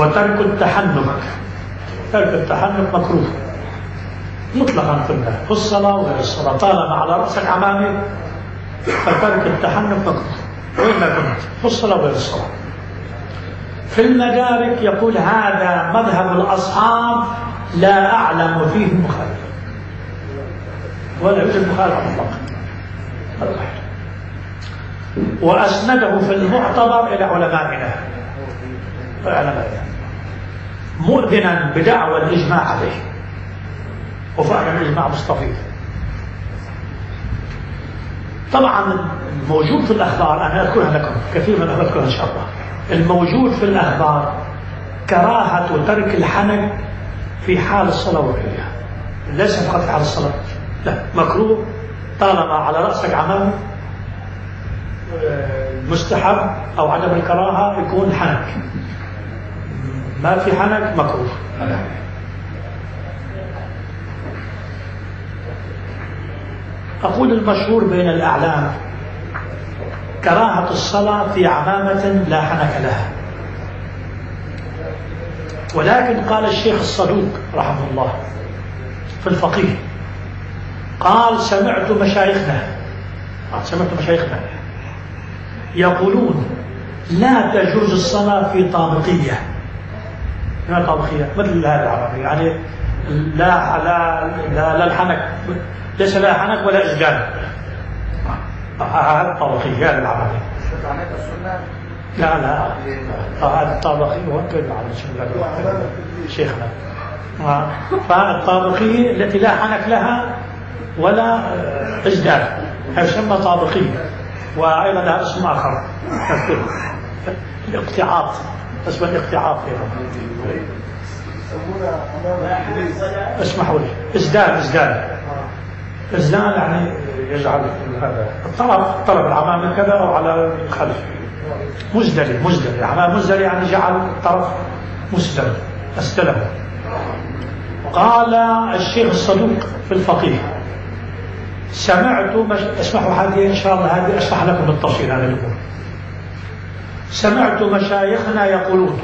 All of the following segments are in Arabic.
وترك التحنك. ترك التحنك مكروه مطلقا في الصلاة وغير الصلاة، طالما على رأسك عمامة فترك التحنك مكروه وين ما كنت في الصلاة وغير الصلاة. في المدارك يقول هذا مذهب الأصحاب لا أعلم فيه مخالفة، ولا يوجد مخالفة مطلقا. وأسنده في المعتبر إلى علمائنا مؤذنا بدعوى الإجماع عليه، وفعلا الإجماع مستفيض. طبعا الموجود في الأخبار أنا أذكرها لكم كثير من أذكرها إن شاء الله. الموجود في الأخبار كراهة ترك الحنك في حال الصلاة وغيرها، ليس فقط في حال الصلاة، لا مكروه طالما على رأسك عمام. مستحب أو عدم الكراهة يكون حنك، ما في حنك مكروه. أقول المشهور بين الأعلام كراهة الصلاة في عمامة لا حنك لها، ولكن قال الشيخ الصدوق رحمه الله في الفقيه، قال سمعت مشايخنا يقولون لا تجوز الصلاة في طابقية. ما طابقية؟ مثل هذا العربي، يعني لا الحنك، ليس لا حنك ولا إسجال. هذا الطابقية، هذا العربي. لا هذا الطابقية هو العربي شيخنا. فالطابقية التي لا حنك لها ولا إسجال يسمى طابقية، وأيضا لها اسم آخر الاقتعاط، اسمه الاقتعاط. اسمحوا لي، إسدال يعني يجعل هذا الطرف العمامة كذا أو على الخلف. مزدلي العمام مزدلي يعني جعل الطرف مسدل، أسدله. قال الشيخ الصدوق في الفقيه سمعت اسمحوا هذه إن شاء الله، هذه أشرح لكم بالتفصيل هذا الأمور. سمعت مشايخنا يقولون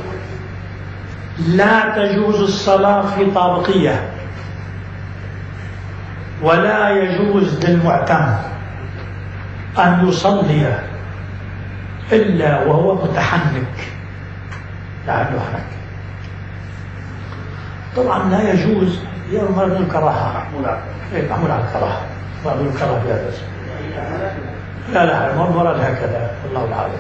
لا تجوز الصلاة في طابقية، ولا يجوز للمعتم أن يصلي إلا وهو متحنك، لأنه حنك. طبعا لا يجوز، يأمر بالكراهة، معمول على الكراهة، معمول الكراهة في هذا الاسم. لا مراد هكذا، الله العالم.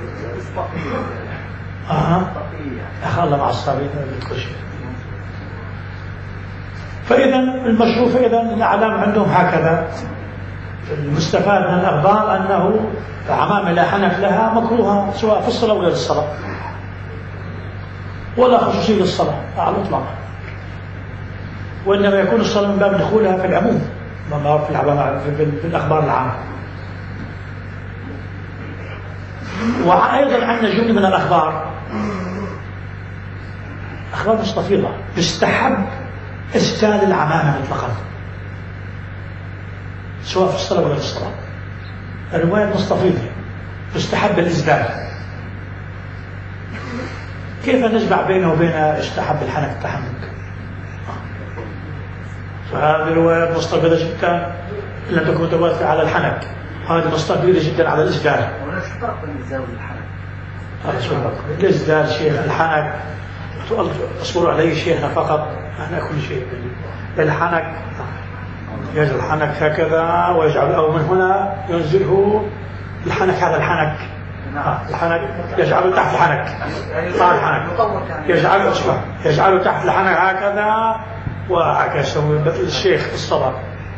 الله مع الصابين بتخش. فإذا المشروع، فإذا الأعلام عندهم هكذا. المستفاد من الأخبار أنه عمامة لا حنك لها مكروهة سواء في الصلاة وغير الصلاة، ولا خصوصية للصلاة على الإطلاق، وإنما يكون الصلاة من باب دخولها في العموم في الأخبار العامة. وأيضا عندنا جملة من الأخبار، أخبار مستفيضة، يستحب إسدال العمامة مطلقا سواء في الصلاة ولا في الصلاة. الرواية مستفيضة يستحب الإسدال. كيف نجمع بينه وبين استحب الحنك التحنك؟ فهذه الرواية مستفيضة جدا لم تكن متوافقة على الحنك، هذه مستفيضة جدا على الإسدال. الإسدال شيخ الحنك اصبروا عليه شيخنا فقط، أنا كل شيء الحنك يجعل الحنك هكذا ويجعل أو من هنا ينزله الحنك، هذا الحنك يجعله تحت الحنك، يجعله تحت الحنك هكذا، وهكذا يسوي الشيخ في الصلاة.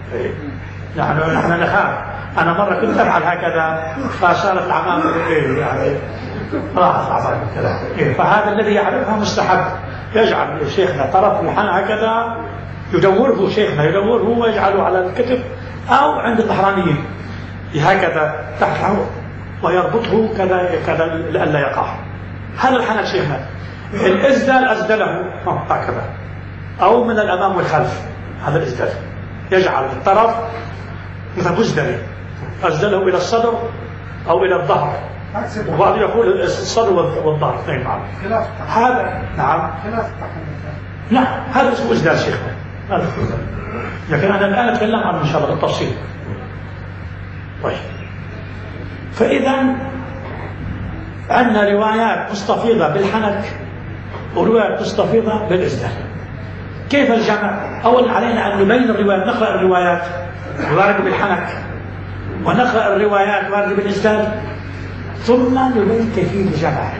نحن نخاف. أنا مرة كنت أفعل هكذا فصارت العمامة يعني راحت كذا. فهذا الذي يعرفها مستحب، يجعل شيخنا طرف الحنك هكذا، يدوره شيخنا يدوره ويجعله على الكتف أو عند الظهرانيين هكذا تحت، ويربطه كذا لئلا يقع. هذا الحنك شيخنا. الإسدال أسدله هكذا أو من الأمام والخلف، هذا الإسدال يجعل الطرف مثل مزدلي، أسدله إلى الصدر أو إلى الظهر وبعض يقول الصدر والظهر اثنين معا. هذا نعم لا هذا اسمه إسدال شيخنا هذا كله. لكن أنا الآن أتكلم عنه إن شاء الله بالتفصيل. طيب فإذا عندنا روايات مستفيضة بالحنك وروايات مستفيضة بالإسدال. كيف الجمع؟ أولا علينا أن نبين الروايات، نقرأ الروايات الواردة بالحنك ونقرأ الروايات الواردة بالإسدال ثم نبين كيفية الجمع.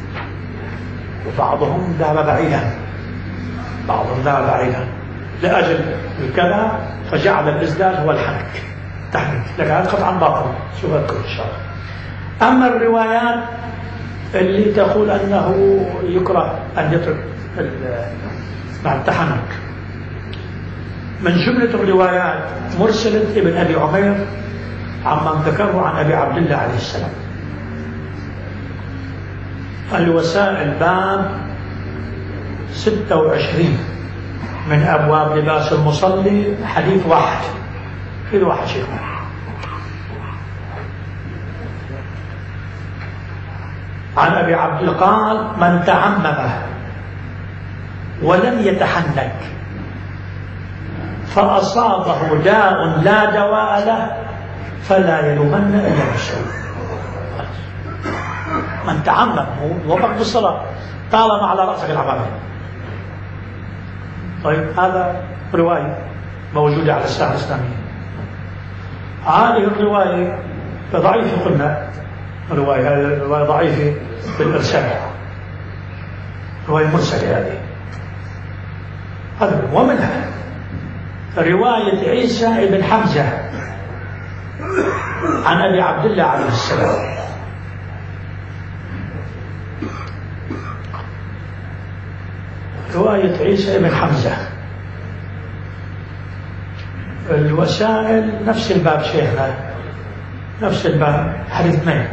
وبعضهم ذهب بعيدا لأجل الكذا فجعل الإسدال هو الحنك تحنك، لكن هذا قطعا باطل. شوف أذكر إن شاء الله. أما الروايات اللي تقول أنه يكره أن يترك مع التحنك، من جملة الروايات مرسلة ابن أبي عمير عمن ذكره عن أبي عبد الله عليه السلام. الوسائل باب 26 من أبواب لباس المصلي حديث واحد شيخنا. عن أبي عبد الله قال: من تعمم ولم يتحنك فأصابه داء لا دواء له فلا يلومن إلا نفسه. من تعمم هو وقت الصلاة طالما على رأسك العمامة. طيب هذا رواية موجودة على الساحة الإسلامية. هذه الرواية ضعيفة، قلنا رواية ضعيفة بالإرسال، رواية مرسلة هذه. ومنها رواية عيسى بن حمزة عن أبي عبد الله عليه السلام. رواية عيسى بن حمزة الوسائل نفس الباب شيخنا، نفس الباب حديث 2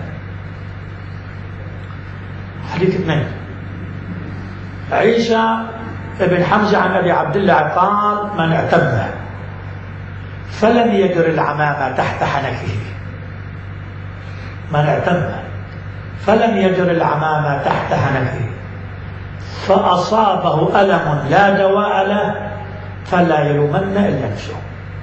عيسى بن حمزة عن أبي عبد الله قال: من اعتم فلم يجر العمامة تحت حنكه، من اعتم فلم يجر العمامة تحت حنكه فأصابه ألم لا دواء له فلا يلومن إلا نفسه.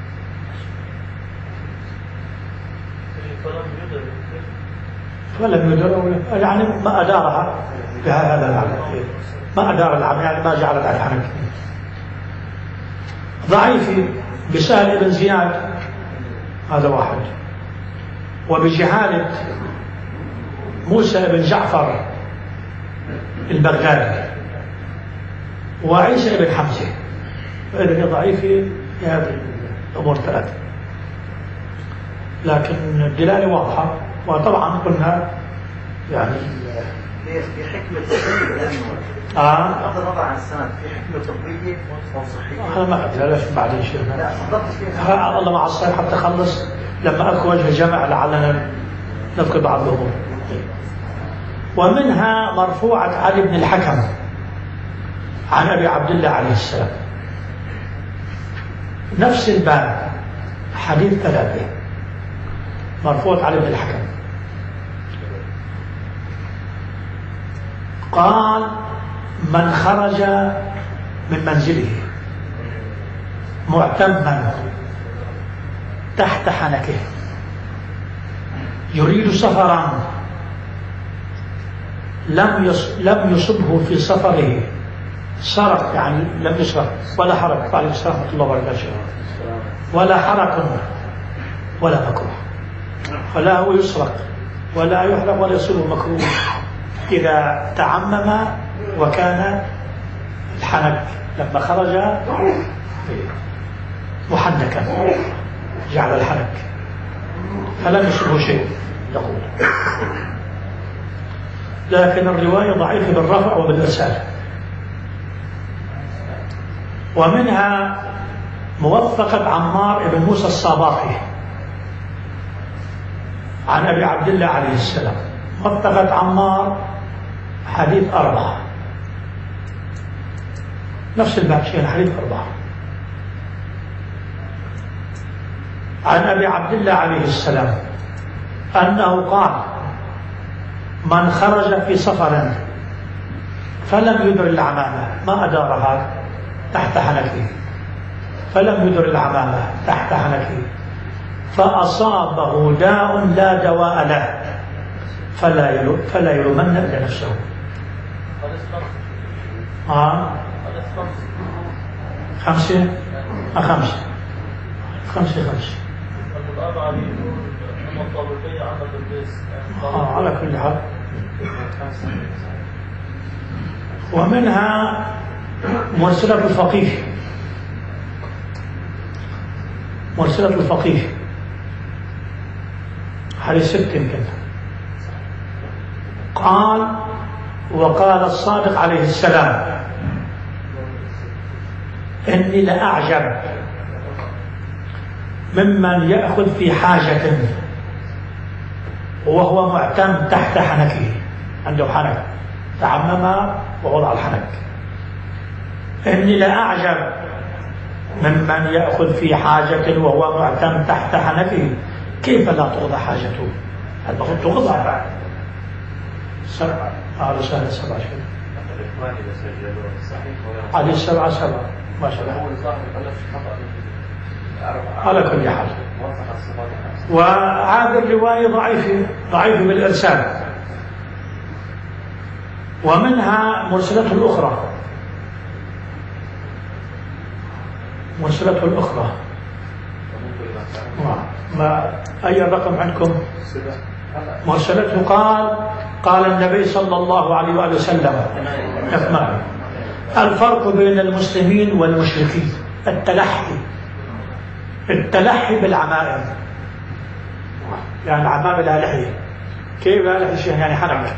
فلم يدر يعني ما أدارها بهذا المعنى، ما أدار العمل يعني ما جعلت على الحنك. ضعيف بسهل بن زياد هذا واحد، وبجهالة موسى بن جعفر البغدادي وعيسى بن حمزة، فإذا هي ضعيفة في هذه الأمور الثلاثة، لكن الدلالة واضحة. وطبعا قلنا يعني في حكمة طبية بغض النظر عن السند، في حكمة طبية أو صحية. أنا ما أدري ليش بعدين شيخنا الله مع الصير حتى خلص لما أكو وجه الجمع لعلنا نذكر بعض الأمور. ومنها مرفوعة علي بن الحكم عن أبي عبد الله عليه السلام، نفس الباب حديث 3 مرفوعة علي بن الحكم قال: من خرج من منزله معتما تحت حنكه يريد سفرا لم يصبه في سفره سرق، يعني لم يسرق ولا حرق، عليه السلام ورحمة الله وبركاته، ولا حرق ولا مكروه، فلا هو يسرق ولا يحرق ولا يصيبه مكروه إذا تعمم وكان الحنك لما خرج محنكا جعل الحنك فلم يصبه شيء يقول. لكن الرواية ضعيفة بالرفع وبالإرسال. ومنها موثقة عمار بن موسى الصاباحي عن أبي عبد الله عليه السلام، موثقة عمار حديث 4 نفس الباب شيء حديث 4 عن أبي عبد الله عليه السلام أنه قال: من خرج في سفر فلم يدر العمامة، ما أدارها تحت حنكه، فلم يدر العمامة تحت حنكه فأصابه داء لا دواء له فلا يلومن إلا نفسه. خمسة. على كل حال. ومنها مرسلة الفقيه حديث 6 يمكن. قال: وقال الصادق عليه السلام: إني لأعجب ممن يأخذ في حاجة وهو معتم تحت حنكه، عنده حنك تعمم ووضع الحنك. إني لأعجب ممن يأخذ في حاجة وهو معتم تحت حنكه، كيف لا تقضى حاجته؟ المفروض تقضى بعد 7 على سنة 7 شهور. عليه 7 ما شاء الله. على كل حال. وهذه الرواية ضعيفة بالإرسال. ومنها مرسلته الأخرى. ما أي رقم عندكم؟ مرسلته قال النبي صلى الله عليه وآله وسلم: الفرق بين المسلمين والمشركين التلحي بالعمائم، يعني العمائم لها لحية. كيف لها لحية؟ يعني حنك.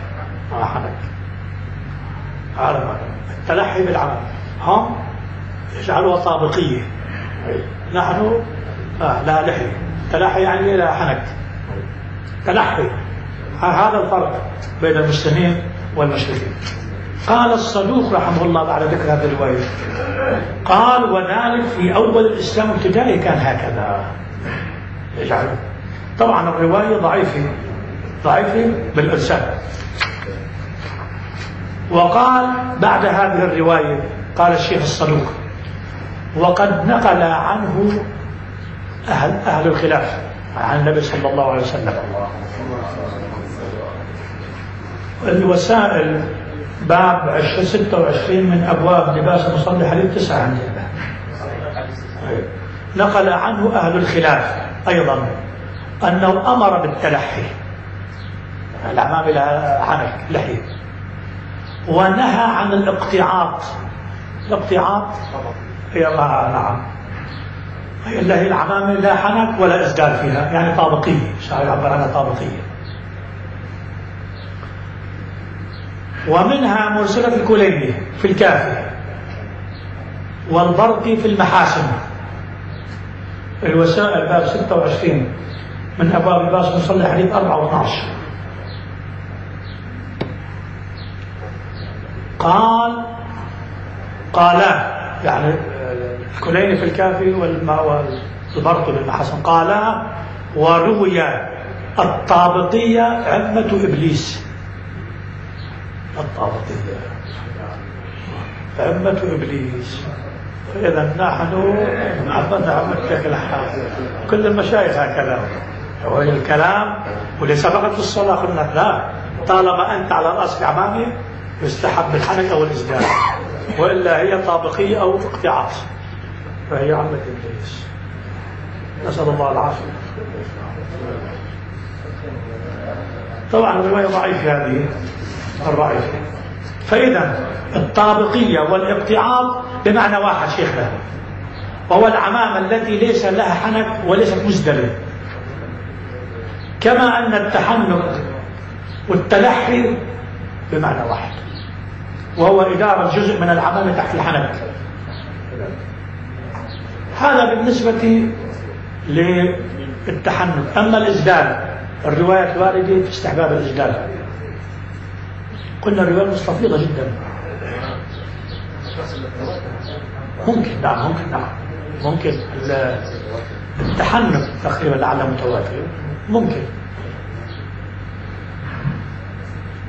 التلحي بالعمائم هم يجعلوها طابقية، نحن لا لحية. تلحي يعني لا حنك. تلحي، هذا الفرق بين المسلمين والمشركين. قال الصدوق رحمه الله بعد ذكر هذه الرواية، قال: وذلك في أول الإسلام ابتدائي كان هكذا يجعله. طبعا الرواية ضعيفة بالإرسال. وقال بعد هذه الرواية، قال الشيخ الصدوق: وقد نقل عنه أهل الخلاف عن النبي صلى الله عليه وسلم. الوسائل باب 26 من أبواب لباس المصلي حديث 9 عندي. نقل عنه أهل الخلاف أيضا أنه أمر بالتلحي، العمام لها حنك لحية، ونهى عن الاقتعاط هي نعم، هي اللي هي العمام لا حنك ولا إسدال فيها، يعني طابقية، شاعر يعبر عنها طابقية. ومنها مرسلة الكليني في الكافي، والبرقي في المحاسن. الوسائل باب 26 من أبواب لباس المصلي حديث 4 و12. قال يعني الكليني في الكافي والبرقي في المحاسن قال: وروي الطابقية عمة إبليس. عمة إبليس. فإذا نحن عبدنا عمتك الحال. كل المشايخ هكذا، هو الكلام. وليس فقط في الصلاة قلنا لا، طالما أنت على رأس العمامة يستحب الحنك أو الإسدال، وإلا هي طابقية أو اقتعاط، فهي عمة إبليس. نسأل الله العافية. طبعا الرواية ضعيفة هذه الرأي. فإذا الطابقية والاقتعاط بمعنى واحد شيخنا، وهو العمامة التي ليس لها حنك وليست مسدلة، كما أن التحنك والتلحي بمعنى واحد، وهو إدارة جزء من العمامة تحت الحنك. هذا بالنسبة للتحنك. أما الإسدال، الرواية الواردة في استحباب الإسدال، قلنا الرواية مستفيضة جدا. ممكن التحنك تقريبا لعله متواتر، ممكن.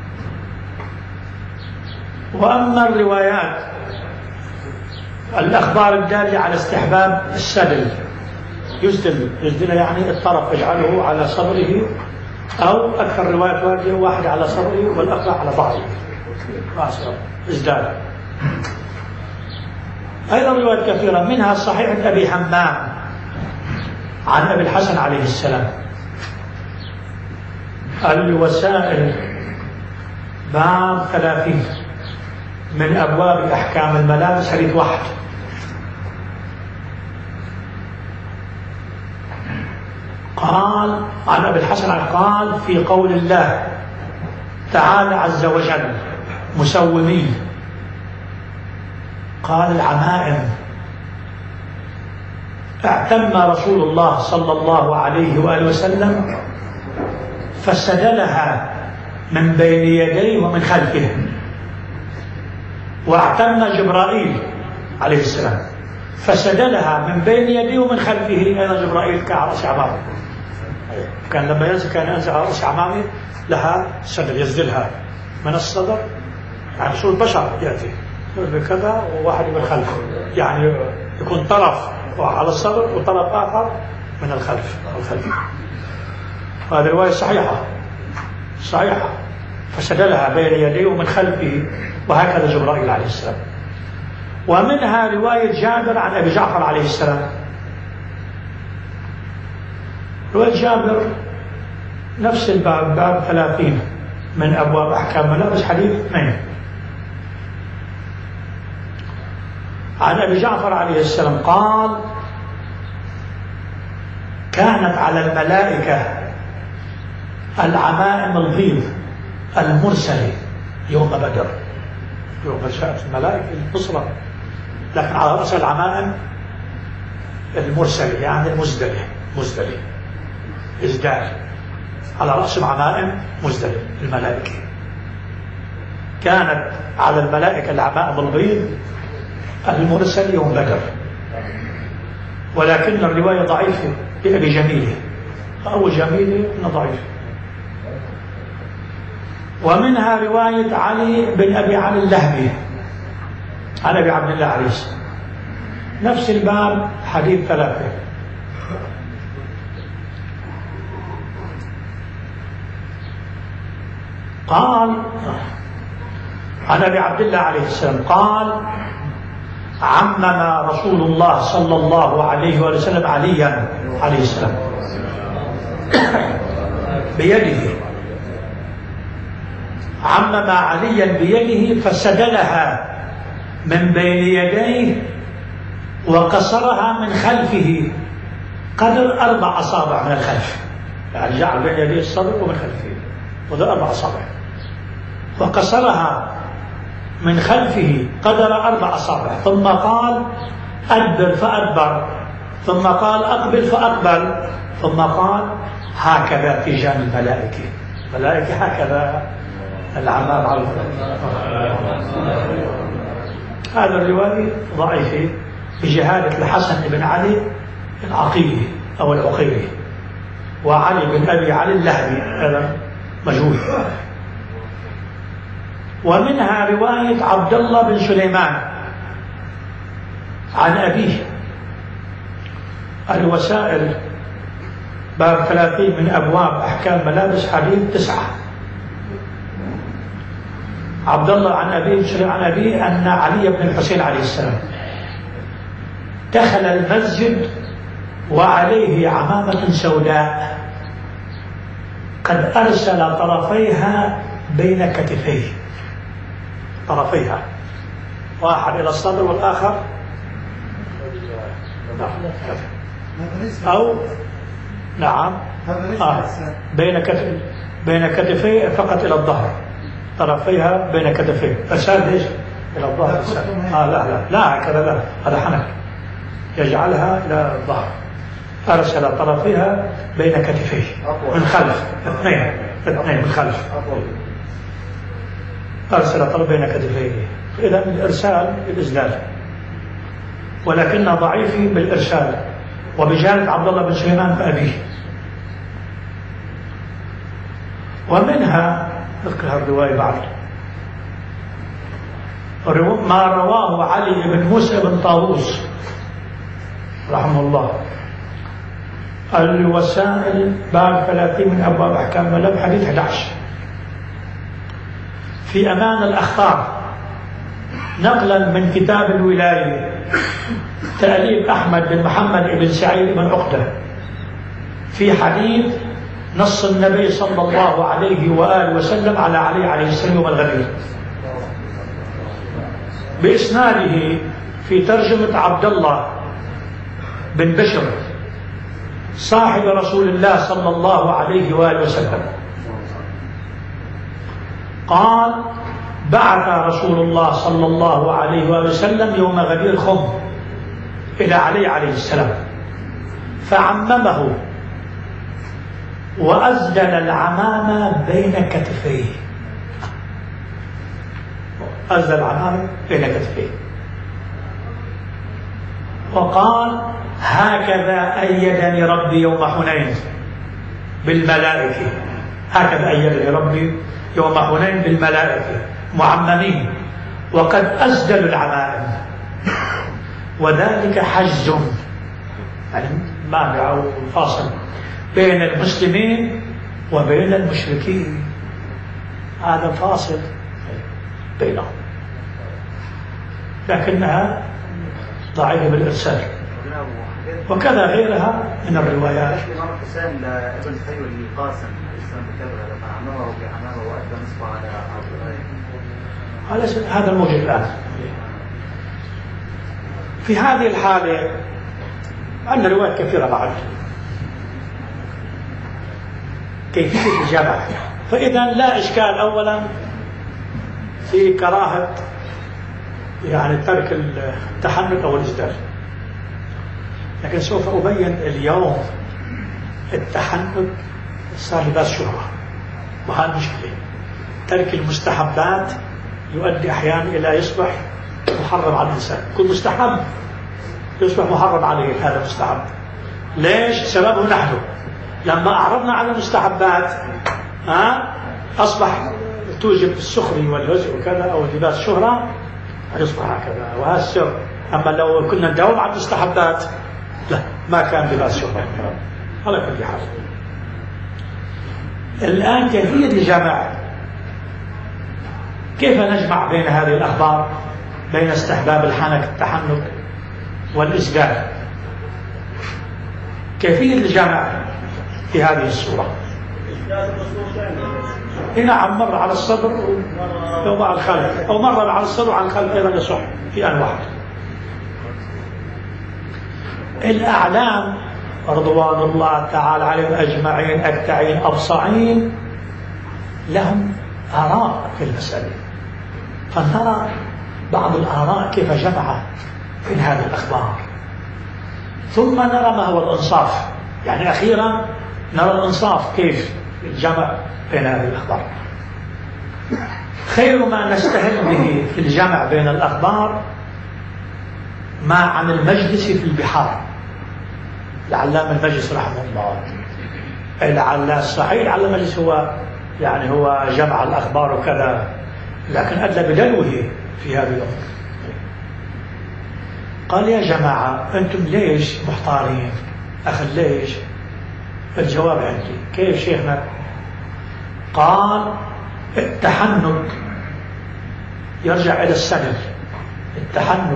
وأما الروايات الأخبار الدالة على استحباب السدل، يسدل يعني الطرف يجعله على صدره، أو أكثر روايات واردة واحد على صدره والآخر على ظهره ازداد. أيضا روايات كثيرة منها صحيح أبي حمام عن أبي الحسن عليه السلام. الوسائل باب 30 من أبواب أحكام الملابس، حديث 1. قال عن أبي الحسن قال في قول الله تعالى عز وجل مسومين، قال العمائم اعتم رسول الله صلى الله عليه وآله وسلم فسدلها من بين يديه ومن خلفه، واعتم جبرائيل عليه السلام فسدلها من بين يديه ومن خلفه. أيضا جبرائيل كان على رأس عمامه، كان لما ينزل كان ينزل على رأس عمامه لها سدل يسدلها من الصدر، يعني صورة بشر يأتي بكذا وواحد من خلفه، يعني يكون طرف على الصدر وطرف آخر من الخلف. هذه رواية صحيحة فسدلها بين يديه ومن خلفه، وهكذا جبرائيل عليه السلام. ومنها رواية جابر عن أبي جعفر عليه السلام. رواية جابر نفس الباب، باب 30 من أبواب أحكام الملابس، حديث 2. عن أبي جعفر عليه السلام قال كانت على الملائكة العمائم البيض المرسلة يوم بدر، يوم جاءت الملائكة النصرة، لكن على رأس العمائم المرسلة يعني المزدلة ازداد على رأس العمائم مزدلة الملائكة. كانت على الملائكة العمائم البيض المرسل يوم بدر، ولكن الرواية ضعيفة لأبي جميلة، أو جميلة إنه ضعيف. ومنها رواية علي بن أبي علي اللهبي عن أبي عبد الله عليه السلام، نفس الباب، حديث 3. قال عن أبي عبد الله عليه السلام قال عمم رسول الله صلى الله عليه وسلم عليا عليه السلام بيده، عمم عليا بيده فسدلها من بين يديه وقصرها من خلفه قدر 4 أصابع من الخلف، يعني جعل بين يديه الصدر ومن خلفه، وذا 4 أصابع، وقصرها من خلفه قدر 4 أصابع، ثم قال أدبر فأدبر، ثم قال أقبل فأقبل، ثم قال هكذا تيجان الملائكة هكذا العمام على هذا الرواية ضعيفة بجهالة الحسن بن علي العقيلي أو العقيلي، وعلي بن أبي علي اللهبي هذا مجهول. ومنها رواية عبد الله بن سليمان عن أبيه. الوسائل باب 30 من أبواب أحكام ملابس، حديث 9. عبد الله عن أبيه أن علي بن الحسين عليه السلام دخل المسجد وعليه عمامة سوداء قد أرسل طرفيها بين كتفيه، طرفيها واحد إلى الصدر والآخر أو نعم بين كتفيه فقط إلى الظهر، طرفيها بين كتفيه. أرسال ليش إلى الظهر؟ لا هكذا، لا هذا حنك، يجعلها إلى الظهر. أرسل طرفيها بين كتفيه من خلف، اثنين من خلف، أرسل طرف بين كتفيه. إذا الإرسال الإسدال، ولكنه ضعيف بالإرسال وبجانب عبد الله بن سليمان فأبيه. ومنها نذكر الرواية بعد ما رواه علي بن موسى بن طاووس رحمه الله. الوسائل باب 30 من أبواب أحكام المذهب حديث 11. في أمان الأخطار نقلا من كتاب الولاية تأليف أحمد بن محمد بن سعيد بن عقدة في حديث نص النبي صلى الله عليه وآله وسلم على علي عليه السلام يوم الغدير بإسناده في ترجمة عبد الله بن بشر صاحب رسول الله صلى الله عليه وآله وسلم قال: بعث رسول الله صلى الله عليه وآله وسلم يوم غدير خم إلى علي عليه السلام فعممه وأزدل العمامة بين كتفيه. أزدل العمامة بين كتفيه وقال: هكذا أيدني ربي يوم حنين بالملائكة. هكذا أيدني ربي يوم حنين بالملائكة معممين وقد أزدلوا العمائم، وذلك حجز يعني مانع أو فاصل بين المسلمين وبين المشركين. هذا فاصل بينهم، لكنها ضعيفة بالإرسال، وكذا غيرها من الروايات. الإمام حسين ابن خير القاسم الإسلام بكبر لما عمره بعمامه وأدى نصبه على هذا الموجود الآن. في هذه الحالة عندنا روايات كثيرة بعد كيفية الجمع، فإذا لا إشكال أولا في كراهة يعني ترك التحنك أو الإسدال، لكن سوف أبين اليوم التحنك صار لباس شهرة، وهذا مشكلة. ترك المستحبات يؤدي أحيانا إلى يصبح محرم على الإنسان. كل مستحب يصبح محرم عليه. هذا مستحب ليش؟ سببه نحن لما أعرضنا على المستحبات أصبح توجب السخري والهزء وكذا أو لباس شهرة يصبح هكذا، وهذا السر. أما لو كنا نداوم على المستحبات لا، ما كان لباس شهرة. على كل حال الآن كيفية الجمع، كيف نجمع بين هذه الأخبار، بين استحباب التحنك والإسدال؟ كيفية الجمع في هذه الصورة. نعم، مرة على الصدر أو على الخلف، أو مرة على الصدر وعلى الخلف أيضا يصح في آن واحد. الأعلام رضوان الله تعالى عليهم أجمعين أكتعين أبصعين لهم آراء في المسألة، فنرى بعض الآراء كيف جمع في هذه الأخبار، ثم نرى ما هو الإنصاف. يعني أخيرا نرى الإنصاف كيف الجمع بين هذه الأخبار. خير ما نستهل به في الجمع بين الأخبار ما عن المجلس في البحار العلامة المجلس رحمه الله. لعل الصحيح على المجلس هو يعني هو جمع الأخبار وكذا، لكن أدلى بدلوه في هذه الأمور. قال: يا جماعة أنتم ليش محتارين؟ أخي ليش؟ الجواب عندي. كيف شيخنا؟ قال: التحنك يرجع إلى السند. التحنك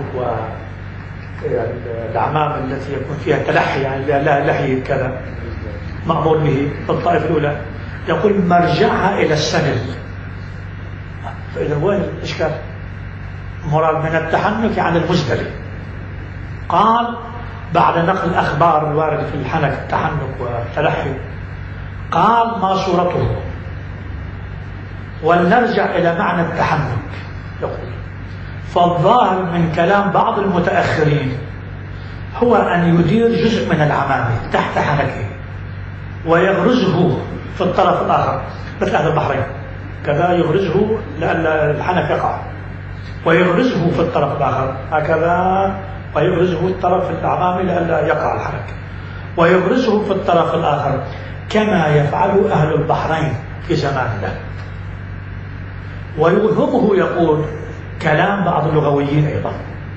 والأعمام التي يكون فيها تلحي، يعني لا لحي كذا مأمور به في الطائفة الأولى، يقول مرجعها إلى السند. فإذا وين الإشكال؟ مراد من التحنك عن المزدلي. قال بعد نقل الأخبار الواردة في الحنك التحنك والتلحي قال: ما صورته؟ ولنرجع إلى معنى التحنك. يقول: فالظاهر من كلام بعض المتأخرين هو أن يدير جزء من العمامة تحت حنكه ويغرزه في الطرف الآخر، مثل هذا البحرين كذا، يغرزه لأن الحنك يقع، ويغرزه في الطرف الآخر هكذا، ويغرزه الطرف الأمامي لئلا يقع الحنك، ويغرزه في الطرف الآخر كما يفعل أهل البحرين في زماننا. ويوهمه يقول كلام بعض اللغويين أيضا.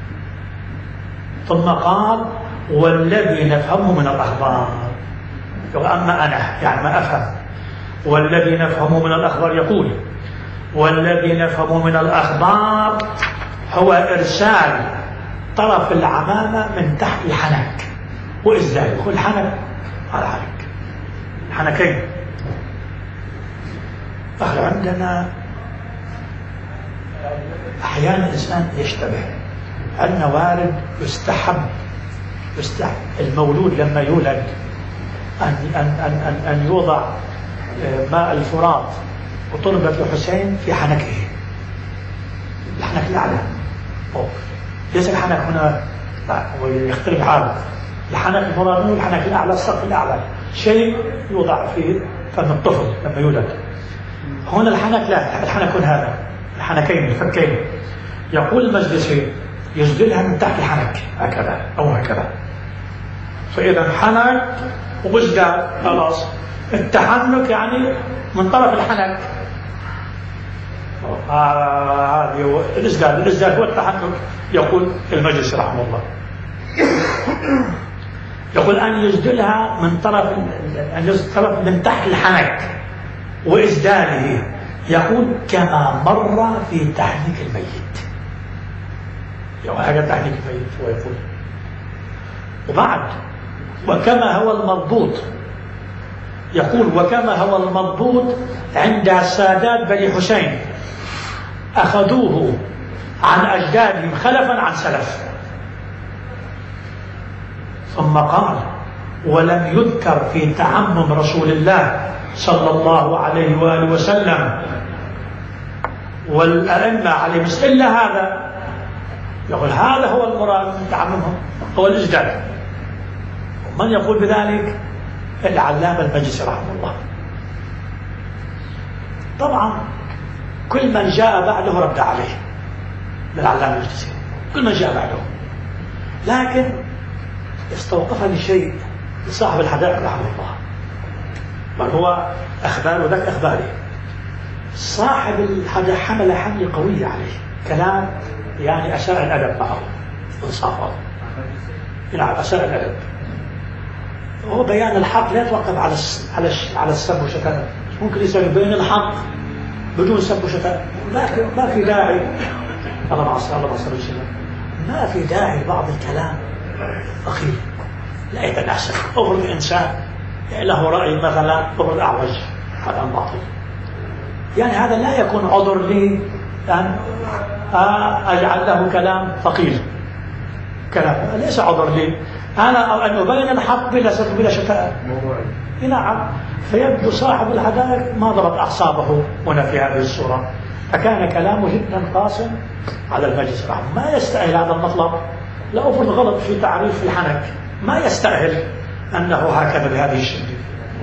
ثم قال والذي نفهمه من الأخبار، أما أنا يعني ما أفهم، والذي نفهمه من الأخبار يقول والذي نفهمه من الأخبار هو إرسال طرف العمامة من تحت الحنك وإزاي يقول الحنك على حنك حنكين. عندنا أحيانا الإنسان يشتبه، عندنا وارد يستحب المولود لما يولد أن يوضع ماء الفرات وطلبة الحسين في حنكه، الحنك الأعلى، ليس الحنك هنا ويختلف حاله، الحنك المراد منه الحنك الأعلى، السقف الأعلى، شيء يوضع في فم الطفل لما يولد. هنا الحنك لا، الحنك هذا الحنكين الفكين. يقول المجلسي يسدلها من تحت الحنك هكذا أو هكذا، فإذا حنك وجدال خلاص. التحنك يعني من طرف الحنك، هذه الإسدال هو التحنك. يقول المجلس رحمه الله يقول أن يسدلها من طرف من تحت الحنك وإسداله، يقول كما مر في تحنيك الميت، هذا تحنيك الميت هو يقول. وبعد وكما هو المضبوط، يقول وكما هو المضبوط عند سادات بني حسين أخذوه عن أجدادهم خلفا عن سلف. ثم قال ولم يذكر في تعمم رسول الله صلى الله عليه وآله وسلم والأئمة عليهم إلا هذا. يقول هذا هو المراد من تعممهم، هو الإجداد. ومن يقول بذلك؟ العلامة المجلسي رحمه الله. طبعا كل من جاء بعده رد عليه للعلامة المجلسي، كل من جاء بعده. لكن استوقفني شيء لصاحب الحدائق رحمه الله، من هو أخبار وذاك أخباري. صاحب الحدائق حمل حملة قوية عليه، كلام يعني أساء الأدب معه انصافا، نعم أساء الأدب. هو بيان الحق لا يتوقف على السب والشتائم، ممكن يسوي بين الحق بدون سب وشتائم، ما في داعي. الله مع الصلاة والسلام، ما في داعي بعض الكلام أخي لا يتناسب. أفرض إنسان له رأي مثلا أفرض أعوج، هذا باطل، يعني هذا لا يكون عذر لي أن أجعل له كلام ثقيل، كلام ليس عذر لي أنا أن أبين الحق بلا شتائم. نعم. فيبدو صاحب الحدائق ما ضبط أعصابه هنا في هذه الصورة، فكان كلامه جدا قاسم على المجلس رحمه. ما يستأهل هذا المطلب، لا أفرض غلط في تعريف الحنك، ما يستأهل أنه هكذا بهذه الشدة.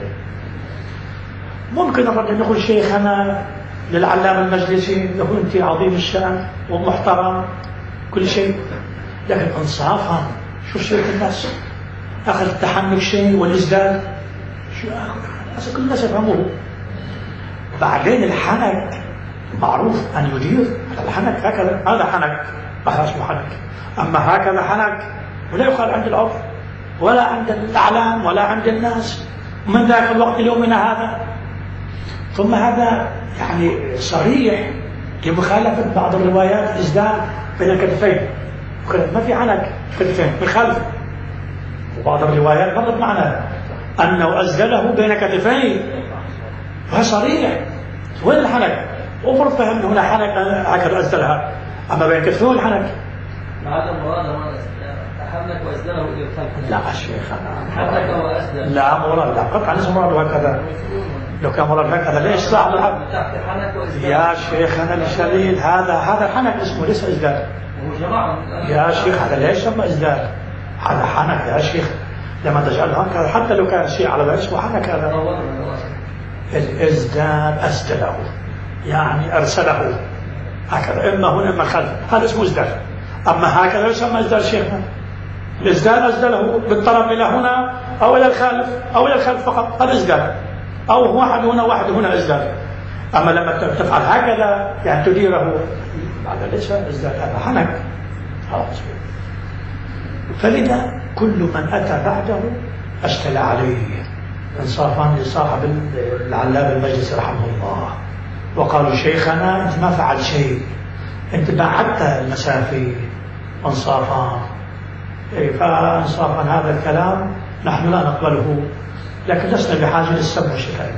ممكن الرجل يقول شيخنا للعلامة المجلسي، يقول أنت عظيم الشأن ومحترم كل شيء، لكن انصافا شوف شيء الناس أخذ التحنك شيء والإزداد كل الناس يفهموه. بعدين الحنك معروف أن يدير الحنك هكذا، هذا حنك ما اسمه حنك، أما هكذا حنك ولا يقال عند العرف ولا عند الأعلام ولا عند الناس من ذاك الوقت ليومنا هذا. ثم هذا يعني صريح بمخالفة بعض الروايات الإزداد بين الكتفين، ما في حنك كتفين من خلف. وبعض الروايات مرت معنا أنه أزدله بين كتفين، وهذا صريح. وين الحنك؟ أفرض فهمنا هنا حنك هكذا أزدلها، أما بين كتفين الحنك هذا مراد تحنك وأزدله إلى الخلف. لا شيخ حنك وأزدل، لا مراد، لا قطعا ليس مراد هكذا. لو كان مراد هكذا ليش صاحب الحق يا شيخنا الشليل؟ هذا الحنك اسمه ليس إزدال يا شيخ، هذا ليش يسمى إزدال؟ هذا حنك يا شيخ لما تجعله هكذا، حتى لو كان شيء على اسمه حنك. هذا الإزدال أزدله يعني أرسله هكذا، إما هنا إما خلف، هذا اسمه إزدال. أما هكذا يسمى إزدال شيخنا. الإزدال أزدله بالطرف إلى هنا أو إلى الخلف أو إلى الخلف فقط، هذا إزدال. أو واحد هنا واحد هنا إزدال. أما لما تفعل هكذا يعني تديره هذا ليس ازداد، هذا حنك خلاص. فلذا كل من أتى بعده أشكل عليه إنصافا لصاحب العلاب المجلس رحمه الله، وقالوا شيخنا أنت ما فعل شيء، أنت بعدت المسافة إنصافا. فإنصافا هذا الكلام نحن لا نقبله، لكن لسنا بحاجة للسمع والشتائم.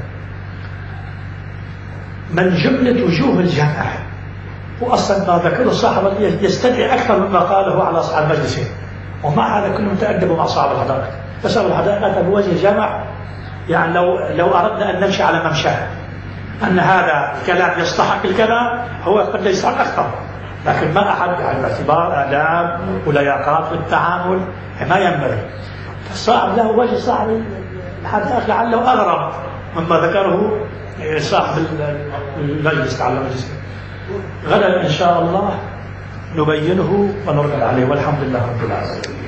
من جملة وجوه الجمع وأصلا ما ذكره صاحب يستدعي أكثر مما قاله على أصحاب المجلسين، ومع هذا كلهم تأدبوا مع أصحاب الحدائق. فأصحاب الحدائق أتى بوجه الجمع، يعني لو أردنا أن نمشي على ممشاه أن هذا الكلام يستحق الكلام، هو قد يستحق أكثر، لكن ما أحد يعني باعتبار آداب ولياقات في التعامل ما ينبغي. فالصاحب له وجه صاحب الحدائق لعله أغرب مما ذكره صاحب المجلس على المجلس. غدا إن شاء الله نبينه ونرد عليه، والحمد لله رب العالمين.